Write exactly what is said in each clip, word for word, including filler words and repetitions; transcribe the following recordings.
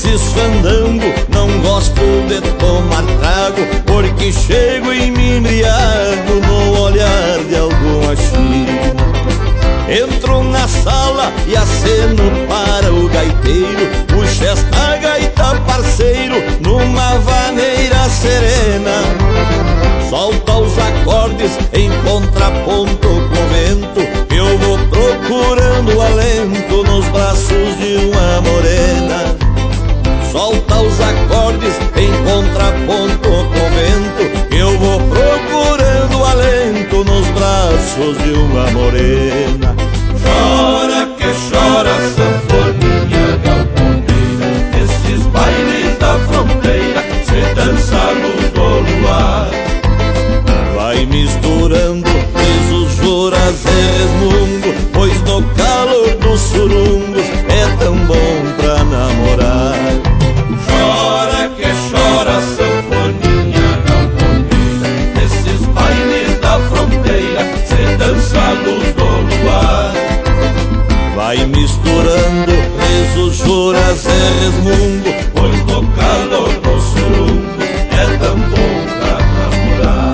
nesses fandango não gosto de tomar trago, porque chego e me embriago no olhar de algum achino. Entro na sala e aceno para o gaiteiro, puxa esta gaita parceiro numa vaneira serena. Solta os acordes em contraponto com o vento, eu vou procurando alento nos braços de uma morena. Solta os acordes em contraponto com o vento, eu vou procurando alento nos braços de uma morena. Chora que chora, sanfoninha galponeira, nesses bailes da fronteira se dança a luz do luar. Vai misturando risos, juras e resmungo, pois no calor dos surungos é tão bom pra namorar. Chora que chora, sanfoninha galponeira, nesses bailes da fronteira se dança a luz do luar. Vai misturando risos, juras e resmungo, pois no calor do surungo é tão bom pra namorar.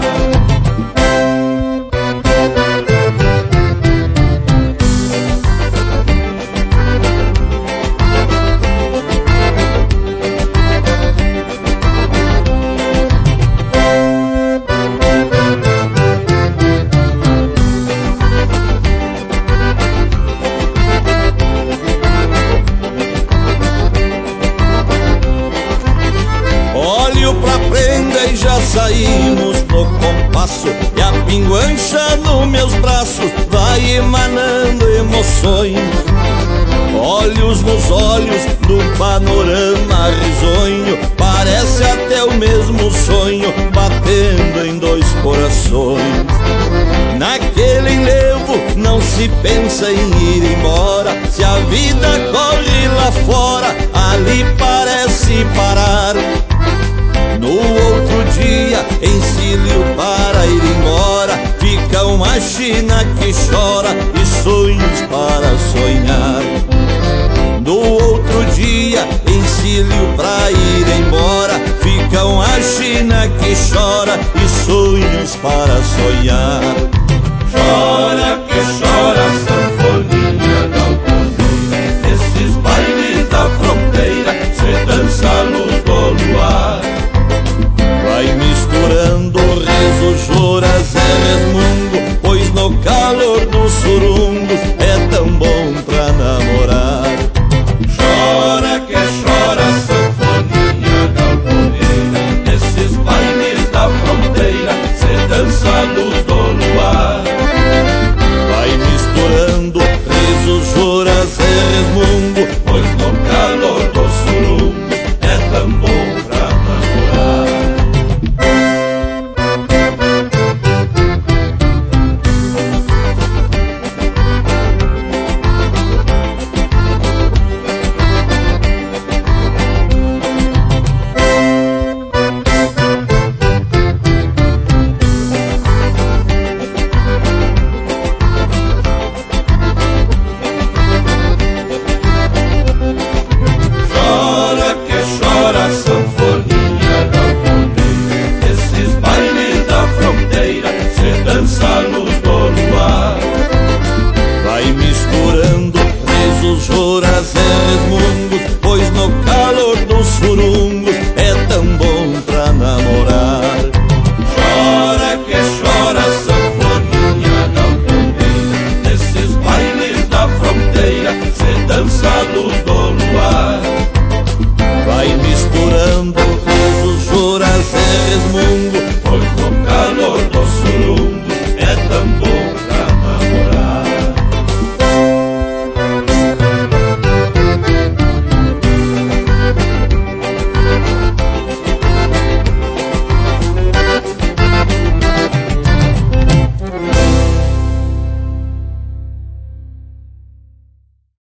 Saímos no compasso e a pinguancha nos meus braços vai emanando emoções. Olhos nos olhos do panorama risonho, parece até o mesmo sonho batendo em dois corações. Naquele enlevo não se pensa em ir embora, se a vida corre lá fora, ali parece parar. No outro dia, encilho para ir embora, fica uma china que chora e sonhos para sonhar. No outro dia, encilho para ir embora, fica uma china que chora e sonhos para sonhar.